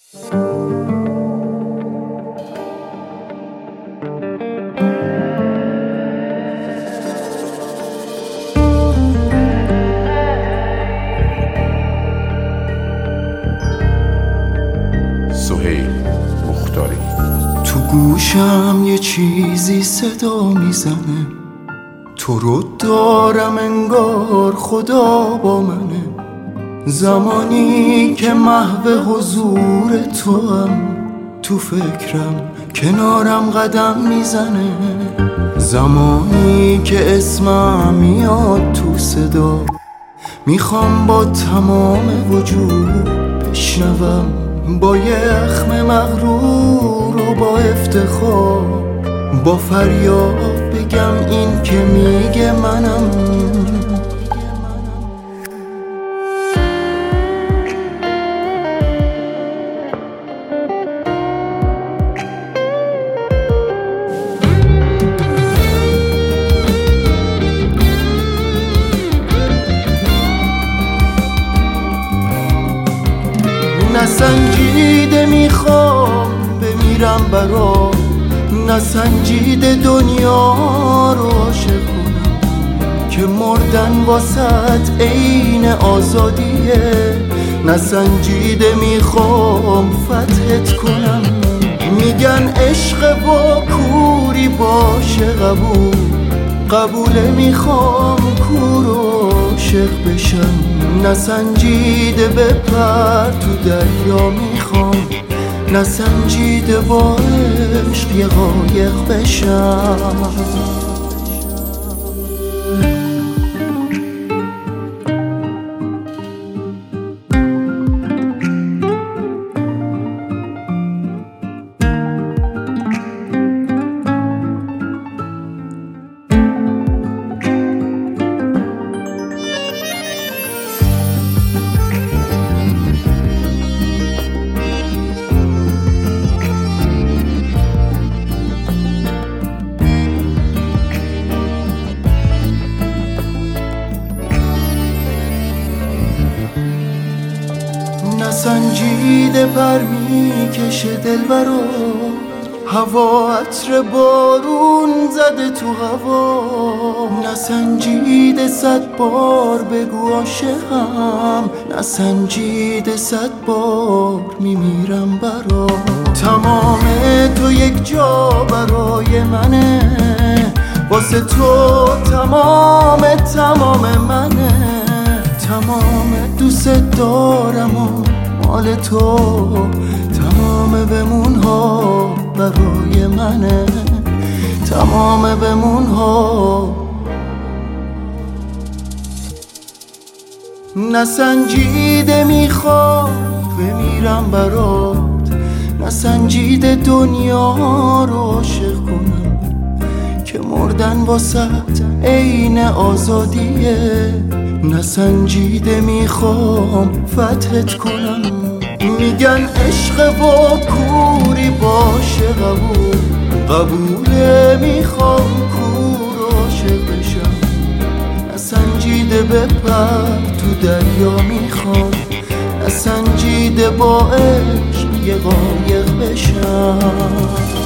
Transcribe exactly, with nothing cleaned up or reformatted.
تو گوشم یه چیزی صدا میزنه، تو رو دارم انگار خدا با منه. زمانی که محو حضور تو هم تو فکرم کنارم قدم میزنه. زمانی که اسمم میاد تو صدا، میخوام با تمام وجود بشنوم، با یه اخم مغرور و با افتخار، با فریاد بگم این که میگه منم. نسنجیده میخوام بمیرم برات، نسنجیده دنیا رو عاشق کنم که مردن واسط عین آزادیه. نسنجیده میخوام فتحت کنم، میگن عشق با کوری باشه قبول، قبوله میخوام کور و عاشق بشم. نسنجیده بپر تو دریا میخوام، نسنجیده با عشق یه قایق بشم. نسنجیده پر میکشه دلبرا، هوا عطر بارون زده تو هوا. نسنجیده صد بار بگو عاشقم، نسنجیده صد بار میمیرم برا. تمام تو یک جا برای منه، واسه تو تمام تمام منه. تمام دوست دارم و مال تو، تمام بمون ها برای منه، تمام بمون ها. نسنجیده میخوام بمیرم برات، نسنجیده دنیا رو عاشق کنم که مردن واسط عین آزادیه. نسنجیده میخوام فتحت کنم، میگن عشق با کوری باشه قبول، قبوله میخوام کور و عاشق بشم. نسنجیده بپر تو دریا میخوام، نسنجیده با عشق یه قایق بشم.